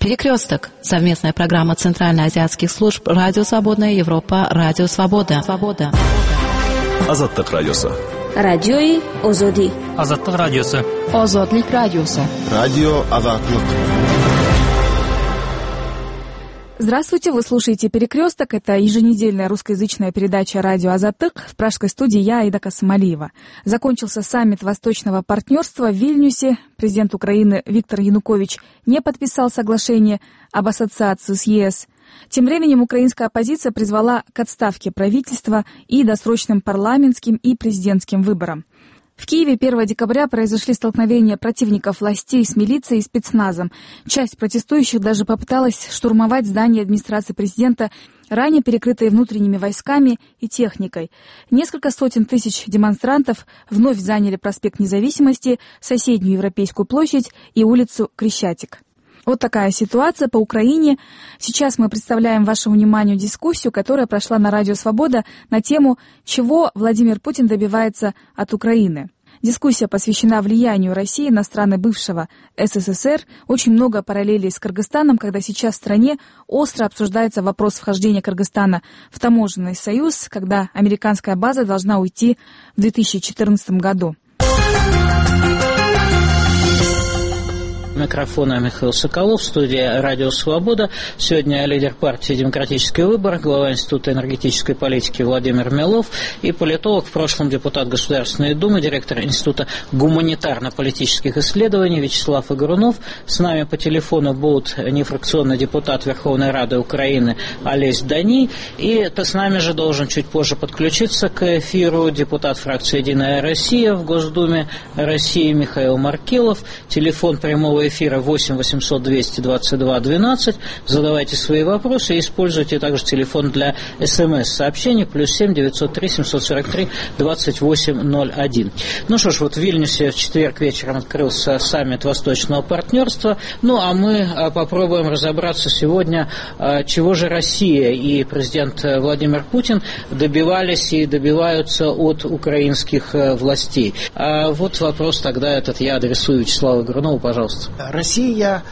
Перекресток. Совместная программа Центральноазиатских служб Радио Свободная Европа, Радио Свобода. Азаттык радиосы. Радиои Озоди. Азаттык радиосы. Озодлик радиосы. Радио Азаттык. Здравствуйте, вы слушаете «Перекресток». Это еженедельная русскоязычная передача «Радио Азаттык». В пражской студии я, Аида Касымалиева. Закончился саммит Восточного партнерства в Вильнюсе. Президент Украины Виктор Янукович не подписал соглашение об ассоциации с ЕС. Тем временем украинская оппозиция призвала к отставке правительства и досрочным парламентским и президентским выборам. В Киеве 1 декабря произошли столкновения противников властей с милицией и спецназом. Часть протестующих даже попыталась штурмовать здание администрации президента, ранее перекрытые внутренними войсками и техникой. Несколько сотен тысяч демонстрантов вновь заняли проспект Независимости, соседнюю Европейскую площадь и улицу Крещатик. Вот такая ситуация по Украине. Сейчас мы представляем вашему вниманию дискуссию, которая прошла на Радио Свобода на тему «Чего Владимир Путин добивается от Украины?». Дискуссия посвящена влиянию России на страны бывшего СССР. Очень много параллелей с Кыргызстаном, когда сейчас в стране остро обсуждается вопрос вхождения Кыргызстана в таможенный союз, когда американская база должна уйти в 2014 году. Микрофона Михаил Соколов, студия «Радио Свобода». Сегодня лидер партии «Демократический выбор», глава Института энергетической политики Владимир Милов и политолог, в прошлом депутат Государственной Думы, директор Института гуманитарно-политических исследований Вячеслав Игрунов. С нами по телефону будут нефракционный депутат Верховной Рады Украины Олесь Дани. И с нами же должен чуть позже подключиться к эфиру депутат фракции «Единая Россия» в Госдуме России Михаил Маркелов. Телефон прямого эфира 8 800 222 12. Задавайте свои вопросы и используйте также телефон для СМС-сообщений +7 903 743 2801. Ну что ж, вот в Вильнюсе в четверг вечером открылся саммит Восточного партнерства. Ну а мы попробуем разобраться сегодня, чего же Россия и президент Владимир Путин добивались и добиваются от украинских властей. Вот вопрос тогда этот я адресую Вячеславу Игрунову, пожалуйста. Россия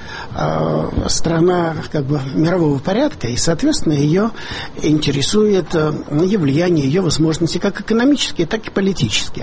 страна мирового порядка, и, соответственно, ее интересует ее влияние, ее возможности, как экономические, так и политические.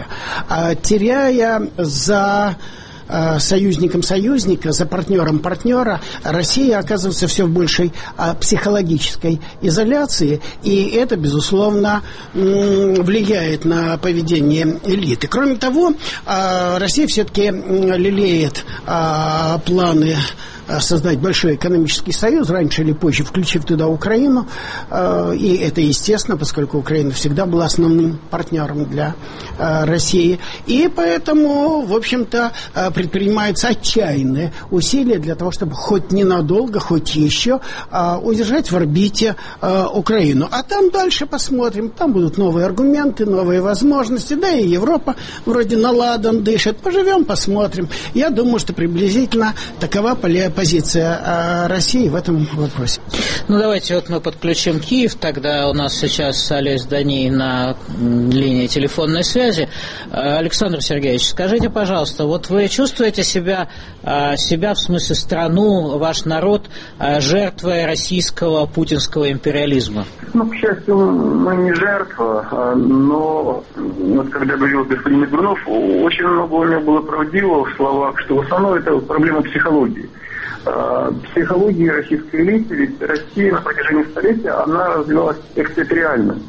Теряя за союзником союзника, за партнером партнера, Россия оказывается все в большей психологической изоляции, и это, безусловно, влияет на поведение элиты. Кроме того, Россия все-таки лелеет планы создать большой экономический союз, раньше или позже включив туда Украину, и это естественно, поскольку Украина всегда была основным партнером для России, и поэтому, в общем-то, предпринимаются отчаянные усилия для того, чтобы хоть ненадолго, хоть еще удержать в орбите Украину. А там дальше посмотрим, там будут новые аргументы, новые возможности, да и Европа вроде на ладан дышит, поживем, посмотрим. Я думаю, что приблизительно такова позиция России в этом вопросе. Ну, давайте вот мы подключим Киев. Тогда у нас сейчас Олесь Дани на линии телефонной связи. Александр Сергеевич, скажите, пожалуйста, вот вы чувствуете себя, в смысле страну, ваш народ, жертвой российского путинского империализма? Ну, к счастью, мы не жертва, но вот когда говорил господин Игрунов, очень много у него было правдивого в словах, что в основном это проблема психологии. Психологии российской элиты, ведь Россия на протяжении столетия, она развивалась экстерриториально,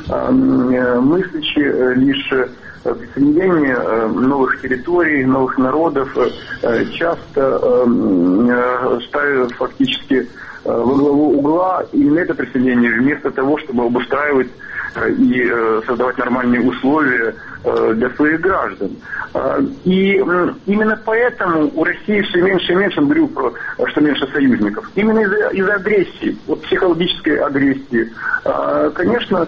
мыслящие лишь присоединение новых территорий, новых народов, часто ставят фактически во главу угла именно это присоединение, вместо того, чтобы обустраивать и создавать нормальные условия для своих граждан. И именно поэтому у России все меньше и меньше, говорю про что меньше союзников. Именно из-за агрессии, вот психологической агрессии. Конечно,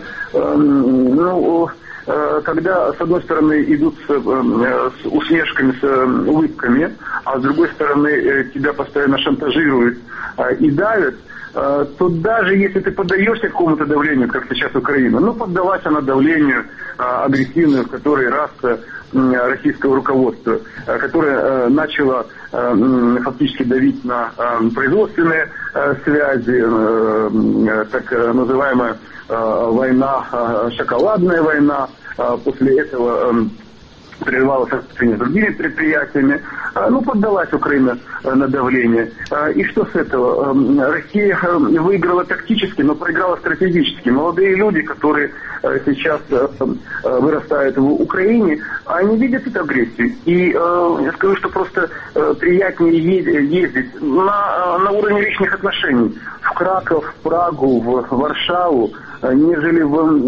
когда с одной стороны идут с усмешками, с улыбками, а с другой стороны тебя постоянно шантажируют и давят, то даже если ты поддаешься какому-то давлению, как сейчас Украина, поддалась она давлению агрессивную, в который раз российского руководства, которое начало фактически давить на производственные связи, так называемая война, шоколадная война, после этого прервалось отношения с другими предприятиями. Поддалась Украина на давление. И что с этого? Россия выиграла тактически, но проиграла стратегически. Молодые люди, которые сейчас вырастают в Украине, они видят эту агрессию. И я скажу, что просто приятнее ездить на уровне личных отношений в Краков, в Прагу, в Варшаву, нежели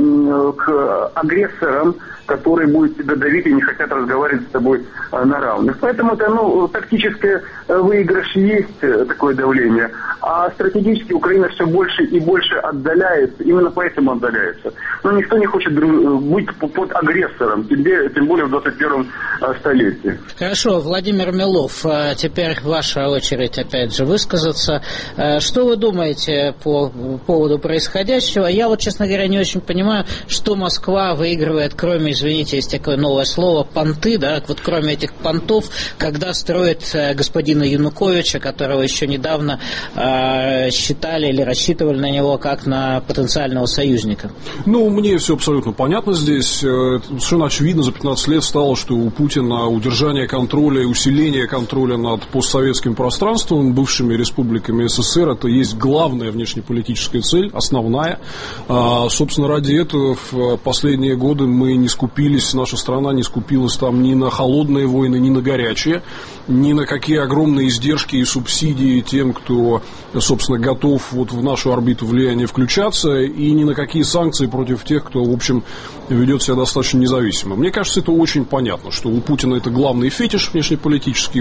к агрессорам, которые будут тебя давить и не хотят разговаривать с тобой на равных. Поэтому это, тактическое выигрыш есть такое давление, а стратегически Украина все больше и больше отдаляется, именно поэтому отдаляется. Но никто не хочет быть под агрессором, тем более в 21 столетии. Хорошо, Владимир Милов, теперь ваша очередь опять же высказаться. Что вы думаете по поводу происходящего? Я честно говоря, не очень понимаю, что Москва выигрывает, кроме, извините, есть такое новое слово, понты, да, кроме этих понтов, когда строит господина Януковича, которого еще недавно считали или рассчитывали на него как на потенциального союзника. Мне все абсолютно понятно здесь. Совершенно очевидно, за 15 лет стало, что у Путина удержание контроля и усиление контроля над постсоветским пространством, бывшими республиками СССР, это есть главная внешнеполитическая цель, основная. Собственно, ради этого в последние годы мы не скупились, наша страна не скупилась там ни на холодные войны, ни на горячие, ни на какие огромные издержки и субсидии тем, кто, собственно, готов в нашу орбиту влияния включаться, и ни на какие санкции против тех, кто, в общем, ведет себя достаточно независимо. Мне кажется, это очень понятно, что у Путина это главный фетиш внешнеполитический.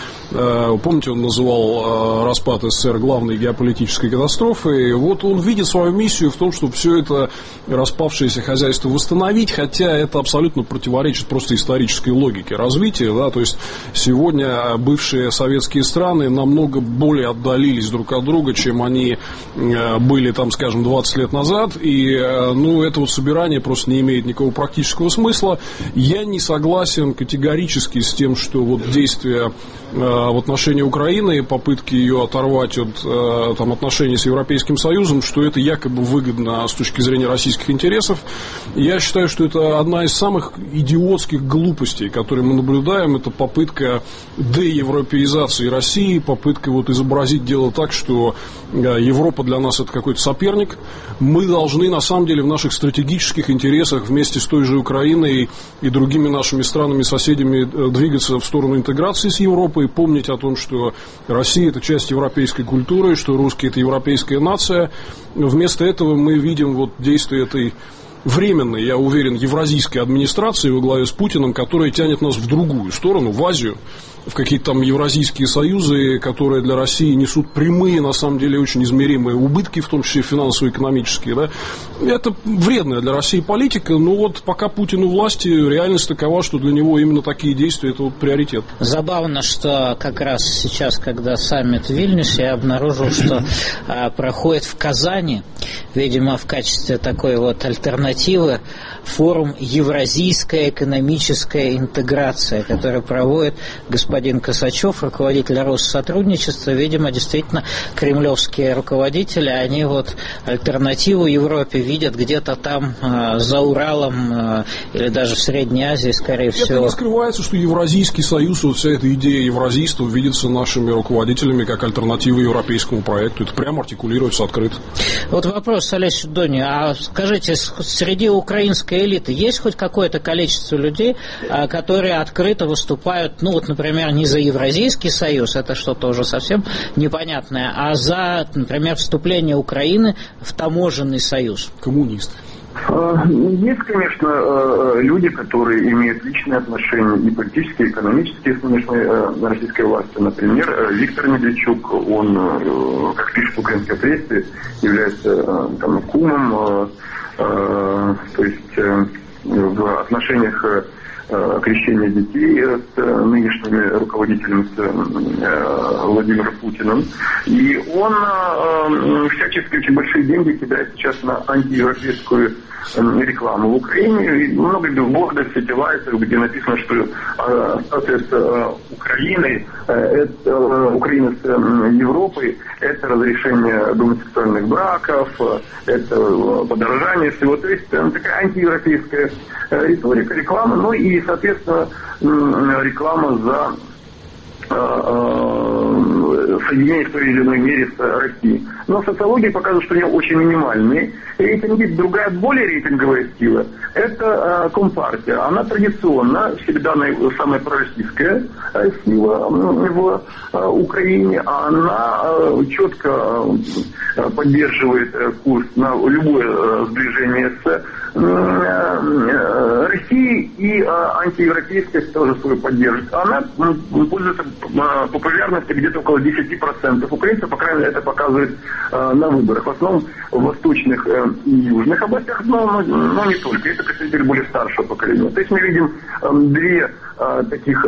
Помните, он называл распад СССР главной геополитической катастрофой. Он видит свою миссию в том, чтобы все это распавшееся хозяйство восстановить, хотя это абсолютно противоречит просто исторической логике развития. Да? То есть сегодня бывшие советские страны намного более отдалились друг от друга, чем они были, скажем, 20 лет назад. И это собирание просто не имеет никакого практического смысла. Я не согласен категорически с тем, что действия в отношении Украины и попытки ее оторвать от отношений с Европейским Союзом, что это якобы выгодно с точки зрения российских интересов. Я считаю, что это одна из самых идиотских глупостей, которые мы наблюдаем. Это попытка деевропеизации России, попытка изобразить дело так, что Европа для нас это какой-то соперник. Мы должны, на самом деле, в наших стратегических интересах вместе с той же Украиной и другими нашими странами-соседями двигаться в сторону интеграции с Европой, помнить о том, что Россия – это часть европейской культуры, что русские – это европейская нация. Вместо этого мы видим действия этой временной, я уверен, евразийской администрации во главе с Путиным, которая тянет нас в другую сторону, в Азию, в какие-то евразийские союзы, которые для России несут прямые, на самом деле, очень измеримые убытки, в том числе финансово-экономические. Да? Это вредная для России политика, но пока Путин у власти, реальность такова, что для него именно такие действия – это приоритет. Забавно, что как раз сейчас, когда саммит в Вильнюсе, я обнаружил, что проходит в Казани, видимо, в качестве такой альтернативы, форум «Евразийская экономическая интеграция», который проводит господин Косачев, руководитель Россотрудничества. Видимо, действительно, кремлевские руководители, они альтернативу Европе видят где-то там за Уралом или даже в Средней Азии, скорее всего. Это не скрывается, что Евразийский союз, вся эта идея евразийства видится нашими руководителями как альтернатива европейскому проекту. Это прямо артикулируется открыто. Вопрос Олесю Доне. А скажите, среди украинской элиты есть хоть какое-то количество людей, которые открыто выступают, например, не за Евразийский союз, это что-то уже совсем непонятное, а за, например, вступление Украины в таможенный союз? Коммунисты. Есть, конечно, люди, которые имеют личные отношения и политические, и экономические с нынешней российской властью. Например, Виктор Медведчук, он, как пишет в украинской прессе, является кумом, то есть в отношениях крещения детей с нынешними руководителями, с Владимиром Путиным. И он всячески очень большие деньги кидает сейчас на антиевропейскую рекламу в Украине. И много билбордов, сетевайтов, где написано, что статус Украины с Европой — это разрешение гомосексуальных браков, это подорожание всего. То есть такая антиевропейская риторика, реклама, ну и, соответственно, реклама за соединение в той или иной мере с Россией. Но социология показывает, что у нее очень минимальные рейтинги. Другая, более рейтинговая сила — это Компартия. Она традиционно всегда самая пророссийская сила в Украине. Она четко поддерживает курс на любое сближение с Россией, и антиевропейскость тоже свою поддерживает. Она пользуется популярностью где-то около 10%. Украинцы, по крайней мере, это показывают на выборах. В основном в восточных и южных областях, но не только. Это представители более старшего поколения. То есть мы видим две таких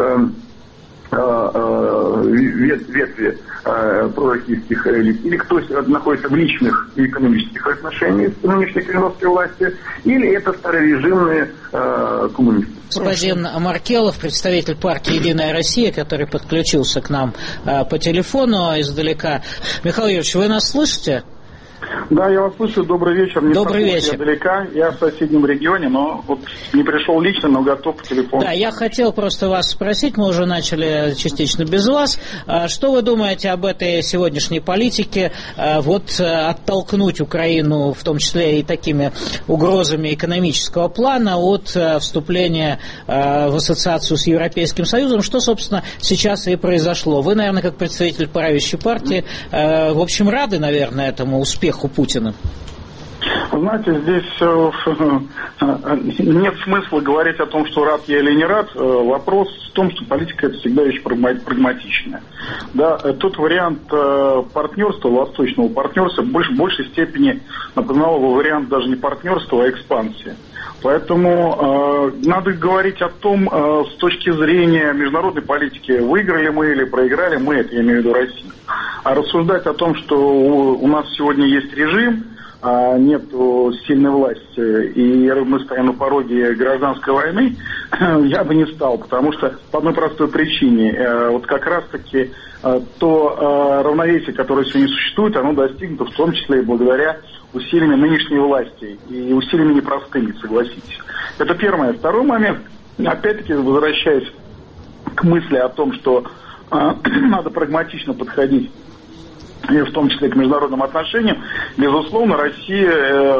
ветви пророссийских элит. Или кто находится в личных и экономических отношениях с нынешней кремлевской властью, или это старорежимные коммунисты. Господин Маркелов, представитель партии «Единая Россия», который подключился к нам по телефону издалека. Михаил Юрьевич, вы нас слышите? Да, я вас слышу. Добрый вечер. Добрый вечер. Я далека, я в соседнем регионе, но вот не пришел лично, но готов по телефону. Да, я хотел просто вас спросить, мы уже начали частично без вас. Что вы думаете об этой сегодняшней политике? Вот оттолкнуть Украину, в том числе и такими угрозами экономического плана, от вступления в ассоциацию с Европейским Союзом, что, собственно, сейчас и произошло. Вы, наверное, как представитель правящей партии, в общем, рады, наверное, этому успеху Путина? Знаете, здесь нет смысла говорить о том, что рад я или не рад. Вопрос в том, что политика — это всегда вещь прагматичная. Да, тот вариант партнерства, восточного партнерства, в большей степени напоминал вариант даже не партнерства, а экспансии. Поэтому надо говорить о том, с точки зрения международной политики, выиграли мы или проиграли мы, это я имею в виду Россию. А рассуждать о том, что у нас сегодня есть режим, нет сильной власти, и мы стоим на пороге гражданской войны, я бы не стал, потому что по одной простой причине. Вот как раз-таки то равновесие, которое сегодня существует, оно достигнуто в том числе и благодаря усилиями нынешней власти, и усилиями непростыми, согласитесь. Это первое. Второй момент, опять-таки, возвращаясь к мысли о том, что надо прагматично подходить, и в том числе к международным отношениям, безусловно, Россия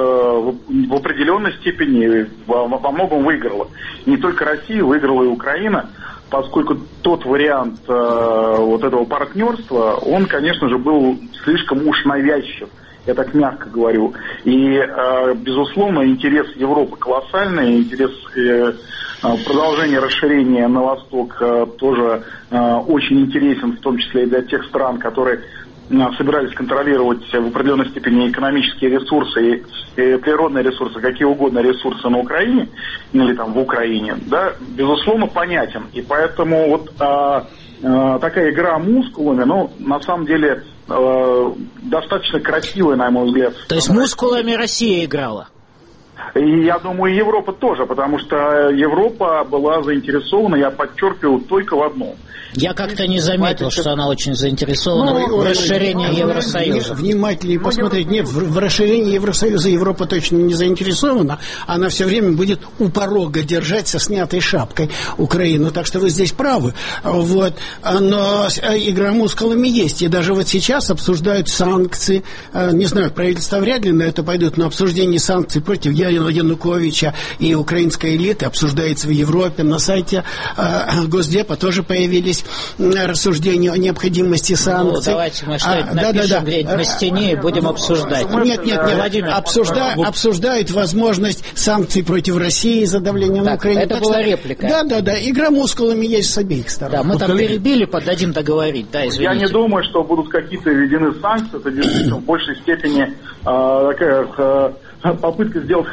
в определенной степени во многом выиграла. Не только Россия, выиграла и Украина, поскольку тот вариант вот этого партнерства, он, конечно же, был слишком уж навязчив. Я так мягко говорю. И, безусловно, интерес Европы колоссальный, интерес продолжения расширения на восток тоже очень интересен, в том числе и для тех стран, которые собирались контролировать в определенной степени экономические ресурсы и природные ресурсы, какие угодно ресурсы на Украине или там в Украине, да, безусловно, понятен. И поэтому вот такая игра мускулами, ну, на самом деле, достаточно красивая, на мой взгляд. То есть мускулами Россия играла? И я думаю, Европа тоже, потому что Европа была заинтересована, я подчеркиваю, только в одном. Я как-то не заметил, что она очень заинтересована в расширении Евросоюза. Внимательнее посмотреть. Нет, в расширении Евросоюза Европа точно не заинтересована. Она все время будет у порога держать со снятой шапкой Украину. Так что вы здесь правы. Вот. Но игра мускулами есть. И даже вот сейчас обсуждают санкции. Не знаю, правительство вряд ли на это пойдут, но обсуждение санкций против Януковича и украинской элиты обсуждается в Европе. На сайте Госдепа тоже появились рассуждения о необходимости санкций. Ну, давайте мы что-нибудь напишем где-нибудь на стене и будем обсуждать. Нет. Владимир, обсуждают возможность санкций против России за давление на Украину. Это была реплика. Да. Игра мускулами есть с обеих сторон. Да, мы там перебили, поддадим договорить. Да, извините. Я не думаю, что будут какие-то введены санкции. Это действительно в большей степени такая попытка сделать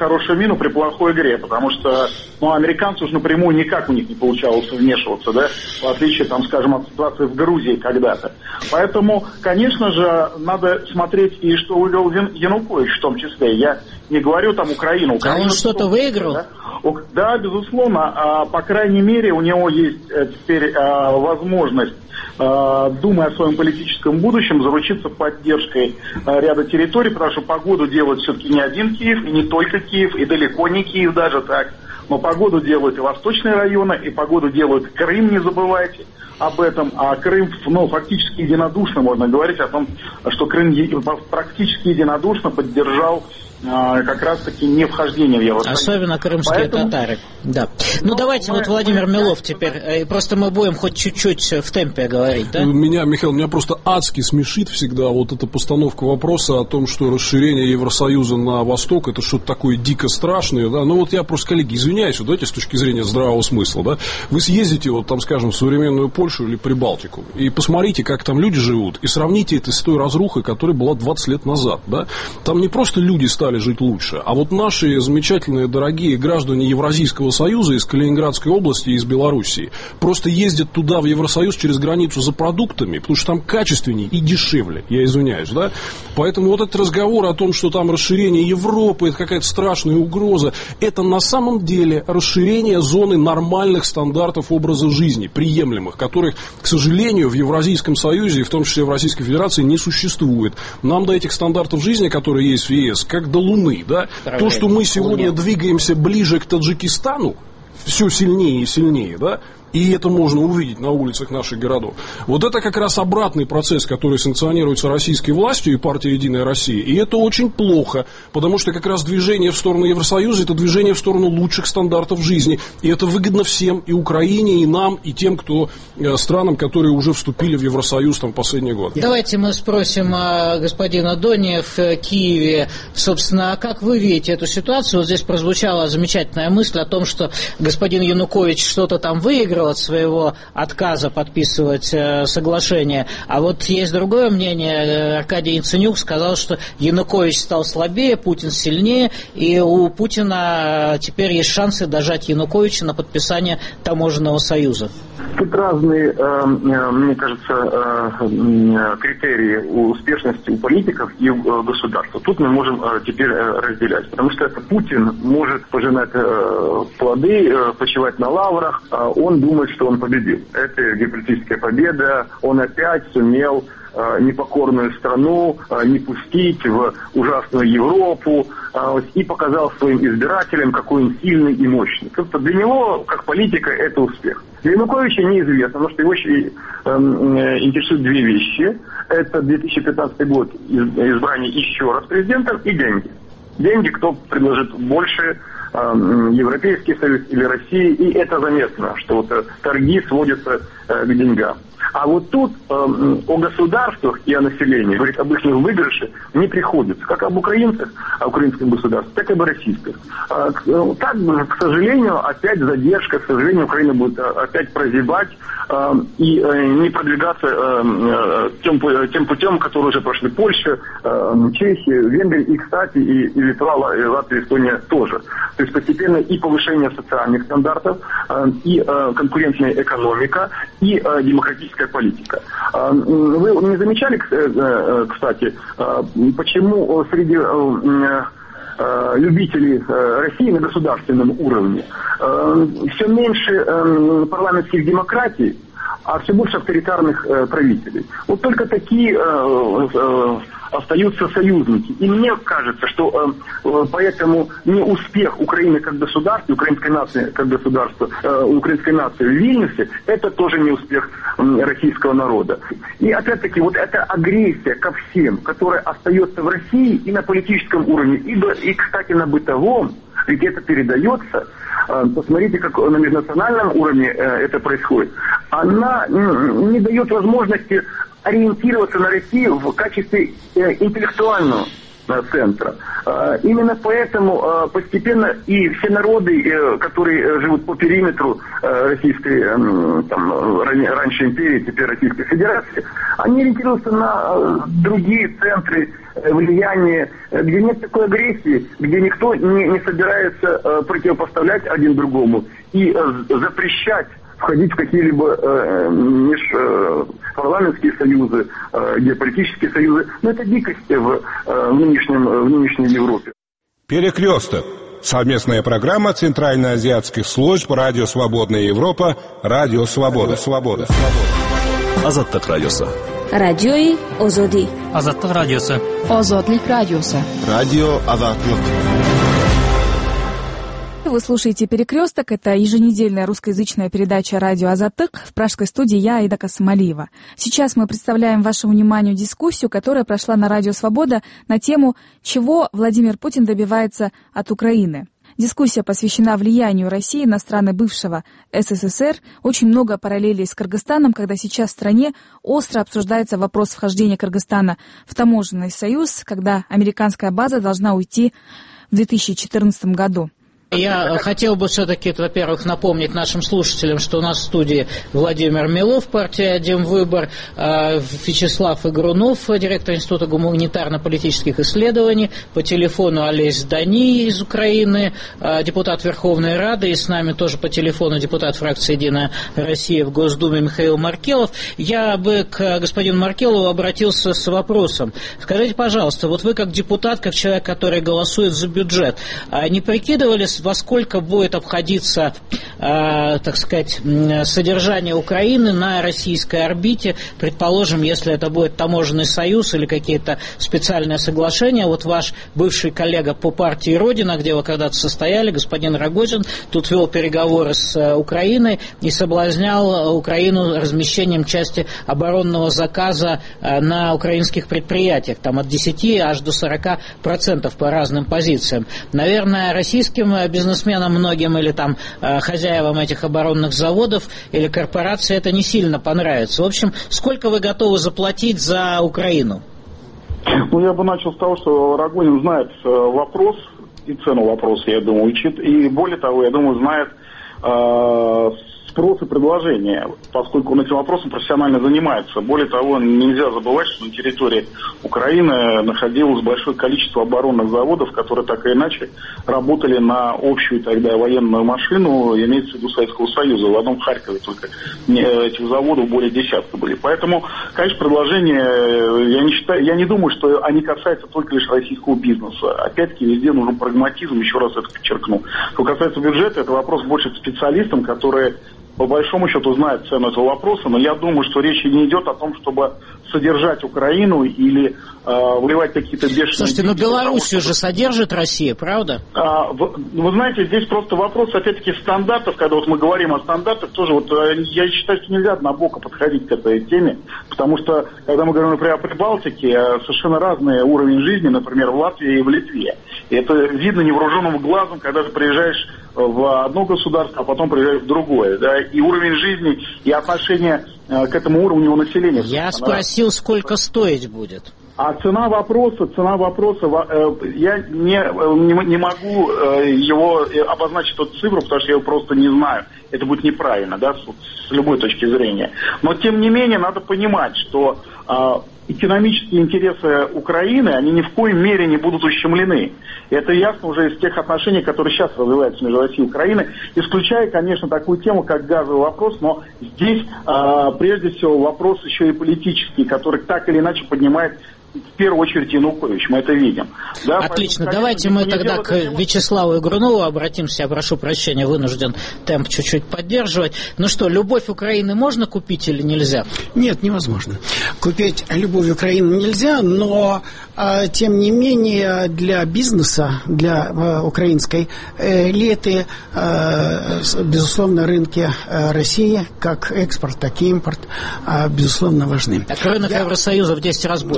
хорошую мину при плохой игре, потому что американцы уж напрямую никак у них не получалось вмешиваться, да, в отличие, там, скажем, от ситуации в Грузии когда-то. Поэтому, конечно же, надо смотреть и что вывел Янукович в том числе. Я не говорю там Украину. А он что-то выиграл? Да? Да, безусловно. По крайней мере, у него есть теперь возможность, думая о своем политическом будущем, заручиться поддержкой ряда территорий, потому что погоду делает все-таки не один Киев, и не только Киев, и далеко не Киев даже так. Но погоду делают и восточные районы, и погоду делают Крым, не забывайте об этом. А Крым, фактически единодушно можно говорить о том, что Крым практически единодушно поддержал как раз-таки не вхождение в Евросоюз. Особенно крымские татары. Да. Давайте Владимир Милов теперь. Просто мы будем хоть чуть-чуть в темпе говорить, да? Михаил, меня просто адски смешит всегда вот эта постановка вопроса о том, что расширение Евросоюза на восток это что-то такое дико страшное, да? Я просто, коллеги, извиняюсь, давайте с точки зрения здравого смысла, да? Вы съездите, там, скажем, в современную Польшу или Прибалтику и посмотрите, как там люди живут, и сравните это с той разрухой, которая была 20 лет назад, да? Там не просто люди стали жить лучше, а вот наши замечательные, дорогие граждане Евразийского союза из Калининградской области и из Белоруссии просто ездят туда, в Евросоюз, через границу за продуктами, потому что там качественнее и дешевле, я извиняюсь, да? Поэтому вот этот разговор о том, что там расширение Европы, это какая-то страшная угроза, это на самом деле расширение зоны нормальных стандартов образа жизни, приемлемых, которых, к сожалению, в Евразийском союзе, и в том числе в Российской Федерации, не существует. Нам до этих стандартов жизни, которые есть в ЕС, как до Луны, да? То, что мы сегодня двигаемся ближе к Таджикистану, все сильнее и сильнее, да? И это можно увидеть на улицах наших городов. Вот это как раз обратный процесс, который санкционируется российской властью и партией «Единая Россия». И это очень плохо, потому что как раз движение в сторону Евросоюза – это движение в сторону лучших стандартов жизни. И это выгодно всем, и Украине, и нам, и тем, странам, которые уже вступили в Евросоюз в последние годы. Давайте мы спросим господина Дони в Киеве. Собственно, как вы видите эту ситуацию? Вот здесь прозвучала замечательная мысль о том, что господин Янукович что-то там выиграл от своего отказа подписывать соглашение. А вот есть другое мнение. Аркадий Яценюк сказал, что Янукович стал слабее, Путин сильнее, и у Путина теперь есть шансы дожать Януковича на подписание таможенного союза. Тут разные, мне кажется, критерии успешности у политиков и у государства. Тут мы можем теперь разделять, потому что Путин может пожинать плоды, почивать на лаврах, он думает, что он победил. Это геополитическая победа, он опять сумел непокорную страну не пустить в ужасную Европу и показал своим избирателям, какой он сильный и мощный. Просто для него, как политика, это успех. Для Януковича неизвестно, потому что его интересуют две вещи. Это 2015 год, избрание еще раз президентом, и деньги. Деньги, кто предложит больше, Европейский Союз или Россия, и это заметно, что торги сводятся к деньгам. А вот тут о государствах и о населении, говорить об их выигрыше, не приходится. Как об украинцах, о украинском государстве, так и об российском. Так, к сожалению, опять задержка, к сожалению, Украина будет опять прозябать и не продвигаться тем путем, который уже прошли Польша, Чехия, Венгрия, и, кстати, и Литва, и Латвия, Эстония тоже. То есть постепенно и повышение социальных стандартов, и конкурентная экономика, и демократическая политика. Вы не замечали, кстати, почему среди любителей России на государственном уровне все меньше парламентских демократий, а все больше авторитарных правителей? Вот только такие остаются союзники. И мне кажется, что поэтому не успех Украины как государства, украинской нации как государства, украинской нации в Вильнюсе, это тоже не успех российского народа. И опять-таки вот эта агрессия ко всем, которая остается в России и на политическом уровне, и кстати, на бытовом, ведь это передается. Посмотрите, как на межнациональном уровне это происходит. Она не дает возможности ориентироваться на Россию в качестве интеллектуального центра. Именно поэтому постепенно и все народы, которые живут по периметру Российской, раньше империи, теперь Российской Федерации, они ориентируются на другие центры влияния, где нет такой агрессии, где никто не собирается противопоставлять один другому и запрещать входить в какие-либо межпарламентские союзы, геополитические союзы. Но это дикость в нынешней Европе. Перекресток. Совместная программа Центральноазиатских служб «Радио Свободная Европа», «Радио Свобода». Азаттык радиосы. Радиои Озоди. Азаттык радиосы. Озодлик радиосы. Радио Азаттык. Вы слушаете «Перекресток». Это еженедельная русскоязычная передача «Радио Азаттык». В пражской студии я, Аида Касымалиева. Сейчас мы представляем вашему вниманию дискуссию, которая прошла на Радио Свобода на тему «Чего Владимир Путин добивается от Украины?». Дискуссия посвящена влиянию России на страны бывшего СССР. Очень много параллелей с Кыргызстаном, когда сейчас в стране остро обсуждается вопрос вхождения Кыргызстана в таможенный союз, когда американская база должна уйти в 2014 году. Я хотел бы все-таки, во-первых, напомнить нашим слушателям, что у нас в студии Владимир Мелов, партия «Демвыбор», Вячеслав Игрунов, директор Института гуманитарно-политических исследований, по телефону Олесь Дани из Украины, депутат Верховной Рады, и с нами тоже по телефону депутат фракции «Единая Россия» в Госдуме Михаил Маркелов. Я бы к господину Маркелову обратился с вопросом. Скажите, пожалуйста, вот вы как депутат, как человек, который голосует за бюджет, не прикидывались, во сколько будет обходиться, так сказать, содержание Украины на российской орбите, предположим, если это будет таможенный союз или какие-то специальные соглашения. Вот ваш бывший коллега по партии «Родина», где вы когда-то состояли, господин Рогозин, тут вел переговоры с Украиной и соблазнял Украину размещением части оборонного заказа на украинских предприятиях, там от 10 аж до 40% по разным позициям. Наверное, российским бизнесменам многим или там хозяевам этих оборонных заводов или корпораций это не сильно понравится. В общем, сколько вы готовы заплатить за Украину? Ну, я бы начал с того, что Рогозин знает вопрос и цену вопроса, я думаю, и более того, я думаю, знает спрос и предложение, поскольку он этим вопросом профессионально занимается. Более того, нельзя забывать, что на территории Украины находилось большое количество оборонных заводов, которые так или иначе работали на общую тогда военную машину, имеется в виду Советского Союза. В одном Харькове только этих заводов более десятка были. Поэтому, конечно, предложение, я не думаю, что они касаются только лишь российского бизнеса. Опять-таки, везде нужен прагматизм, еще раз это подчеркну. Что касается бюджета, это вопрос больше к специалистам, которые по большому счету знают цену этого вопроса, но я думаю, что речь не идет о том, чтобы содержать Украину или вливать какие-то бешеные... Слушайте, но Белоруссию же содержит Россия, правда? Вы знаете, здесь просто вопрос, опять-таки, стандартов, когда вот мы говорим о стандартах, тоже вот я считаю, что нельзя однобоко подходить к этой теме, потому что, когда мы говорим, например, о Прибалтике, совершенно разный уровень жизни, например, в Латвии и в Литве. И это видно невооруженным глазом, когда ты приезжаешь в одно государство, а потом приезжаешь в другое, да, и уровень жизни, и отношение к этому уровню у населения. Я спросил, сколько стоить будет. А цена вопроса, я не могу его обозначить эту цифру, потому что я его просто не знаю. Это будет неправильно, да, с любой точки зрения. Но, тем не менее, надо понимать, что экономические интересы Украины, они ни в коей мере не будут ущемлены. Это ясно уже из тех отношений, которые сейчас развиваются между Россией и Украиной, исключая, конечно, такую тему, как газовый вопрос, но здесь, прежде всего, вопрос еще и политический, который так или иначе поднимает в первую очередь Янукович, мы это видим. Да, отлично, давайте мы тогда к Вячеславу Игрунову обратимся, я прошу прощения, вынужден темп чуть-чуть поддерживать. Ну что, любовь Украины можно купить или нельзя? Нет, невозможно. Купить любовь Украины нельзя, но тем не менее для бизнеса, для украинской элиты, безусловно, рынки России, как экспорт, так и импорт, безусловно, важны. Так рынок Евросоюза в 10 раз больше.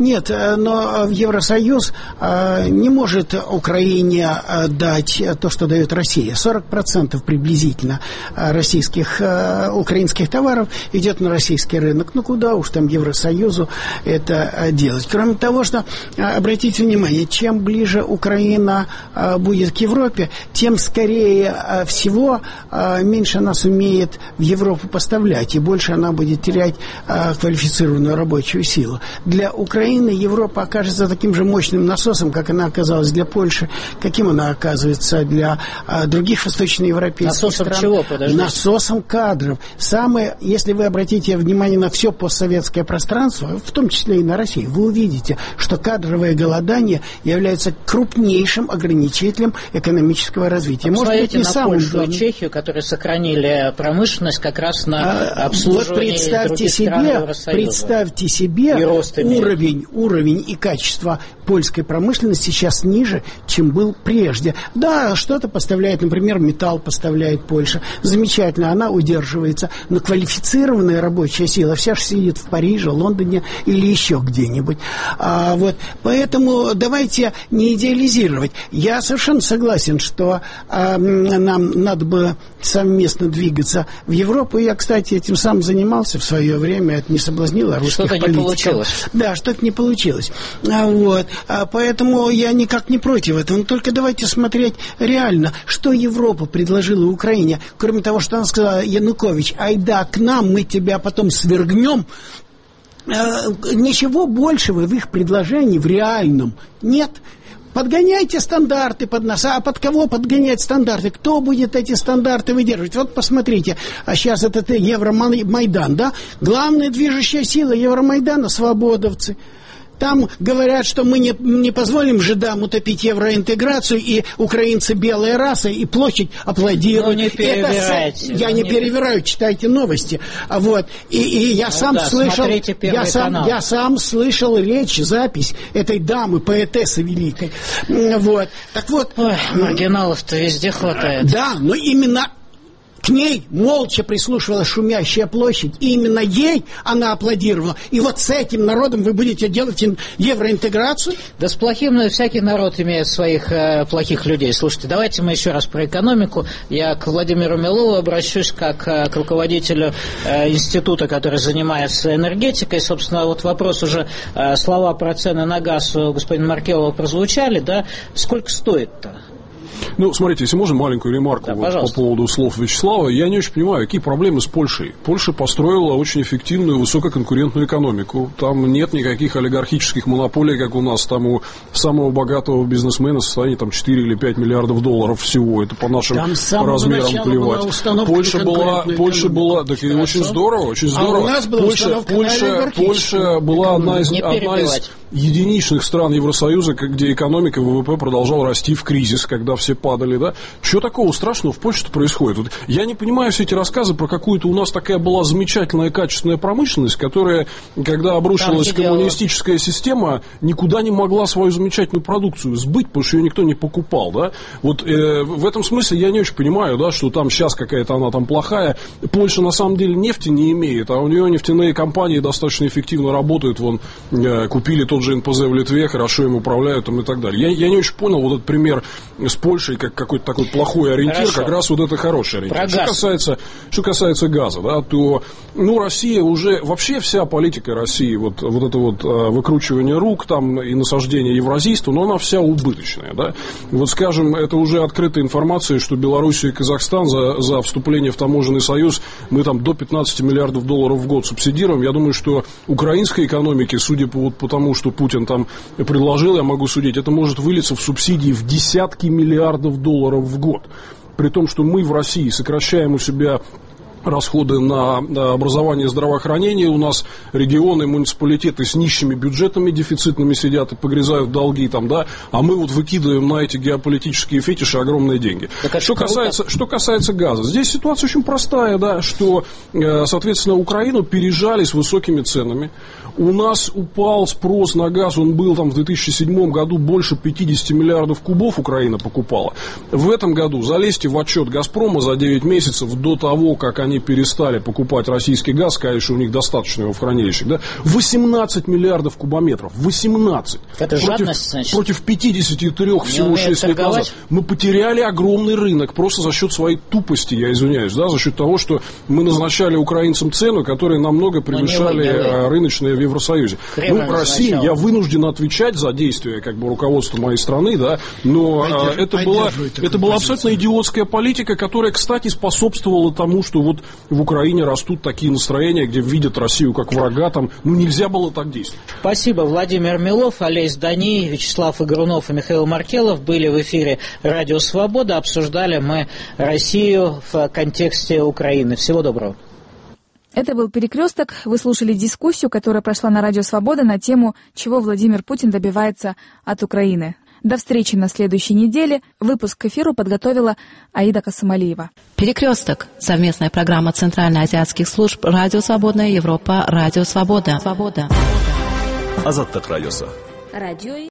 Нет, но в Евросоюз не может Украине дать то, что дает Россия. 40% приблизительно украинских товаров идет на российский рынок. Ну, куда уж там Евросоюзу это делать. Кроме того, что, обратите внимание, чем ближе Украина будет к Европе, тем скорее всего меньше она сумеет в Европу поставлять, и больше она будет терять квалифицированную рабочую силу. Для Украины Европа окажется таким же мощным насосом, как она оказалась для Польши, каким она оказывается для других восточноевропейских стран. Насосом чего, подождите? Насосом кадров. Если вы обратите внимание на все постсоветское пространство, в том числе и на Россию, вы увидите, что кадровое голодание является крупнейшим ограничителем экономического развития. Может быть, не самым Польшу и Чехию, которые сохранили промышленность как раз на обслуживание других стран Евросоюза. Представьте себе уровень и качество польской промышленности сейчас ниже, чем был прежде. Да, что-то поставляет, например, металл поставляет Польша. Замечательно, она удерживается. Но квалифицированная рабочая сила вся же сидит в Париже, Лондоне или еще где-нибудь. Поэтому давайте не идеализировать. Я совершенно согласен, что нам надо бы совместно двигаться в Европу. Я, кстати, этим сам занимался в свое время. Это не соблазнило русских политиков. Что-то не получилось. Да, что-то не получилось. Поэтому я никак не против этого. Но только давайте смотреть реально, что Европа предложила Украине. Кроме того, что она сказала: Янукович, айда к нам, мы тебя потом свергнем. Ничего большего в их предложении в реальном нет. Подгоняйте стандарты под нас. А под кого подгонять стандарты? Кто будет эти стандарты выдерживать? Вот посмотрите, сейчас это Евромайдан, да? Главная движущая сила Евромайдана — свободовцы. Там говорят, что мы не позволим жидам утопить евроинтеграцию, и украинцы белая раса, и площадь аплодируют. Не перевирайте. Я не перевираю, читайте новости. И я сам слышал, я сам слышал речь, запись этой дамы, поэтессы великой. Так вот. Ой, маргиналов-то везде хватает. Да, но именно к ней молча прислушивалась шумящая площадь, и именно ей она аплодировала. И вот с этим народом вы будете делать евроинтеграцию? Да с плохим всякий народ имеет своих плохих людей. Слушайте, давайте мы еще раз про экономику. Я к Владимиру Мелову обращусь как к руководителю института, который занимается энергетикой. Собственно, вот вопрос уже, слова про цены на газ у господина Маркелова прозвучали, да? Сколько стоит-то? Ну, смотрите, если можно маленькую ремарку по поводу слов Вячеслава. Я не очень понимаю, какие проблемы с Польшей. Польша построила очень эффективную, высококонкурентную экономику. Там нет никаких олигархических монополий, как у нас. Там у самого богатого бизнесмена состояние 4 или 5 миллиардов долларов всего. Это по нашим размерам плевать. Польша была, так и очень здорово, очень здорово. А у нас была Польша была одна из единичных стран Евросоюза, где экономика, ВВП продолжал расти в кризис, когда все падали, да? Чего такого страшного в Польше-то происходит? Вот я не понимаю все эти рассказы про какую-то у нас такая была замечательная качественная промышленность, которая, когда обрушилась коммунистическая система, никуда не могла свою замечательную продукцию сбыть, потому что ее никто не покупал, да? Вот в этом смысле я не очень понимаю, да, что там сейчас какая-то она там плохая. Польша на самом деле нефти не имеет, а у нее нефтяные компании достаточно эффективно работают. Вон, купили тот же НПЗ в Литве, хорошо им управляют там, и так далее. Я не очень понял вот этот пример с Польшей как какой-то такой плохой ориентир. Хорошо. Как раз вот это хороший ориентир. Что касается газа, да, то Россия уже, вообще вся политика России, вот это вот выкручивание рук там и насаждение евразийства, но она вся убыточная, да. Вот, скажем, это уже открытая информация, что Белоруссия и Казахстан за вступление в таможенный союз мы там до 15 миллиардов долларов в год субсидируем. Я думаю, что украинской экономике, судя по тому, что Путин там предложил, я могу судить, это может вылиться в субсидии в десятки миллиардов долларов в год. При том, что мы в России сокращаем у себя расходы на образование и здравоохранение. У нас регионы, муниципалитеты с нищими бюджетами дефицитными сидят и погрязают долги там, да, а мы вот выкидываем на эти геополитические фетиши огромные деньги. Что касается газа, здесь ситуация очень простая, да, что, соответственно, Украину пережали с высокими ценами. У нас упал спрос на газ, он был там в 2007 году больше 50 миллиардов кубов Украина покупала. В этом году залезьте в отчет «Газпрома» за 9 месяцев до того, как они они перестали покупать российский газ, сказали, что у них достаточно его в хранилищах. Да? 18 миллиардов кубометров. 18. Это жадность, значит? Против 53 всего 6 лет назад. Мы потеряли огромный рынок просто за счет своей тупости, я извиняюсь, да, за счет того, что мы назначали украинцам цену, которая намного превышали рыночные в Евросоюзе. Россия, я вынужден отвечать за действия руководства моей страны, да, но это была абсолютно идиотская политика, которая, кстати, способствовала тому, что вот в Украине растут такие настроения, где видят Россию как врага, там, нельзя было так действовать. Спасибо. Владимир Милов, Олесь Дани, Вячеслав Игрунов и Михаил Маркелов были в эфире «Радио Свобода». Обсуждали мы Россию в контексте Украины. Всего доброго. Это был «Перекресток». Вы слушали дискуссию, которая прошла на Радио Свобода на тему «Чего Владимир Путин добивается от Украины». До встречи на следующей неделе. Выпуск к эфиру подготовила Аида Касымалиева. «Перекресток» — совместная программа Центральноазиатских служб «Радио Свободная Европа», «Радио Свобода». Азаттык радиосы. Радио